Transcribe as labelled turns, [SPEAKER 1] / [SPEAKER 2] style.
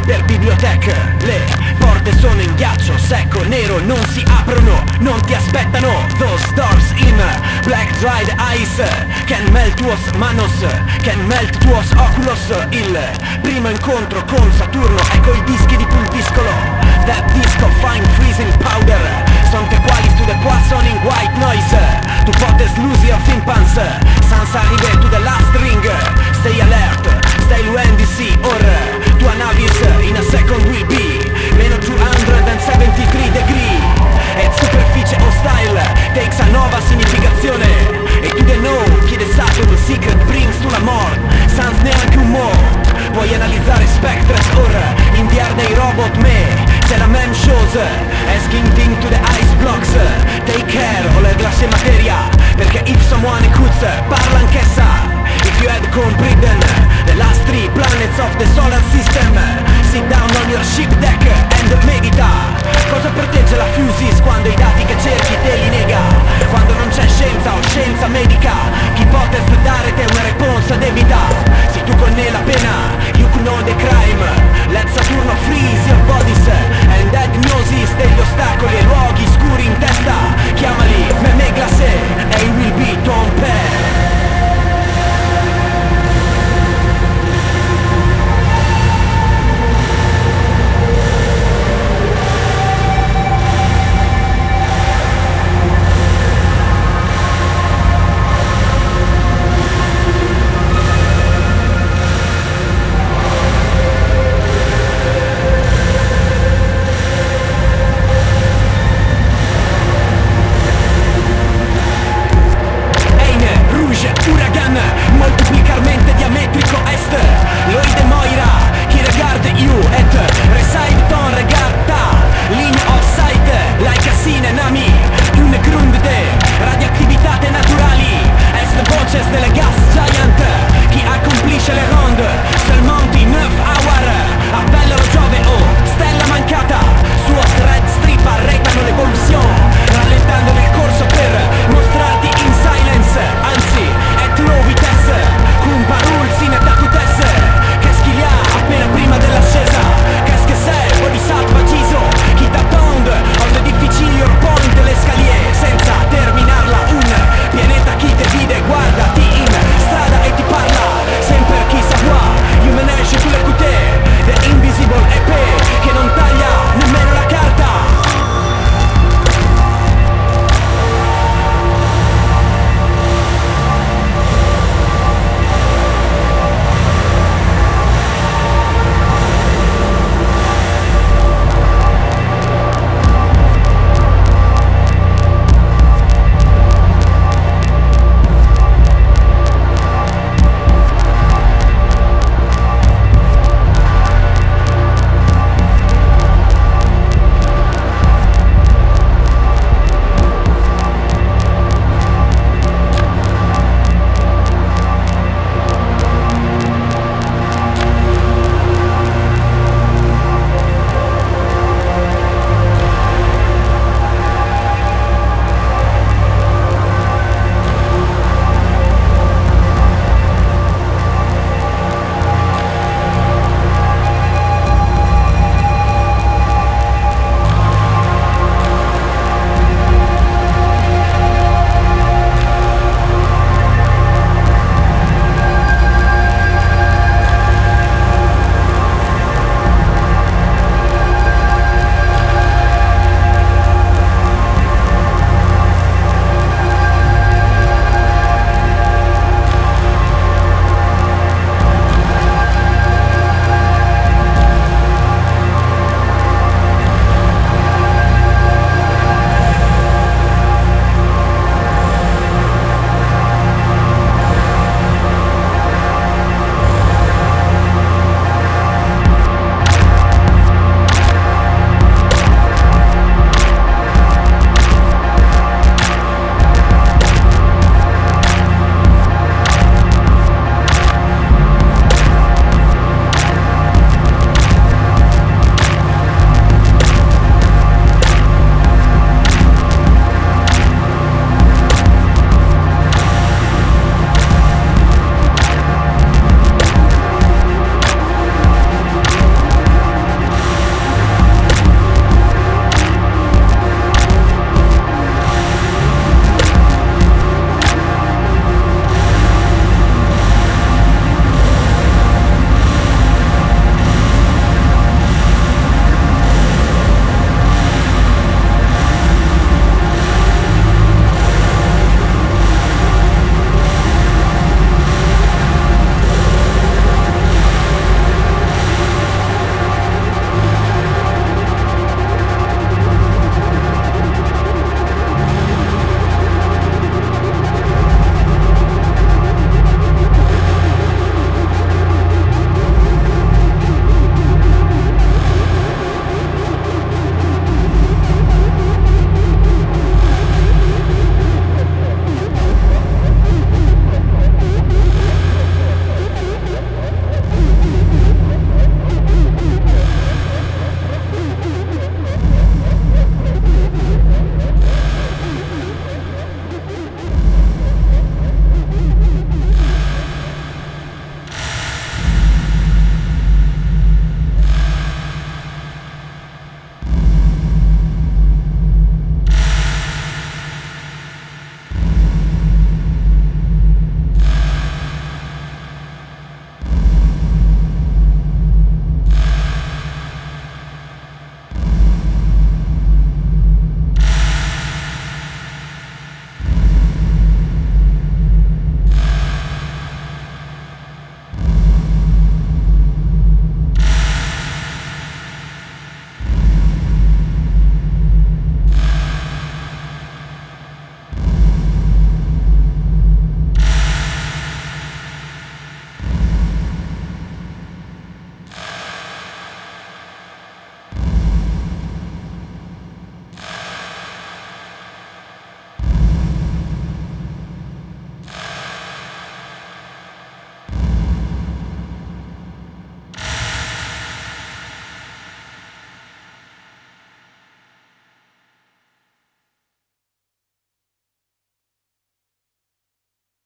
[SPEAKER 1] per biblioteche. Le porte sono in ghiaccio secco, nero, non si aprono, non ti aspettano. Those doors in black dried ice can melt tuos manos, can melt tuos oculos. Il primo incontro con Saturno, ecco i dischi di Pulviscolo. That disco fine freezing powder, son che quali to the poisson in white noise. Tu potes lose your timpans, sans arriver to the last ring. Stay alert, stay UNDC or tua navis in a second will be meno 273 degree. E superficie hostile takes a nuova significazione. E tu the know, chiede Saturn, secret brings to la mort, sans neanche un mo'. Puoi analizzare Spectres or inviare dei robot me. C'est la même chose, asking thing to the ice blocks. Take care, o le glace materia, perché if someone écoute, parla anch'essa. If you had comprehend the last 3 planets of the solar system, sit down on your ship deck and medita. Cosa protegge la Fusis quando i dati che cerchi te li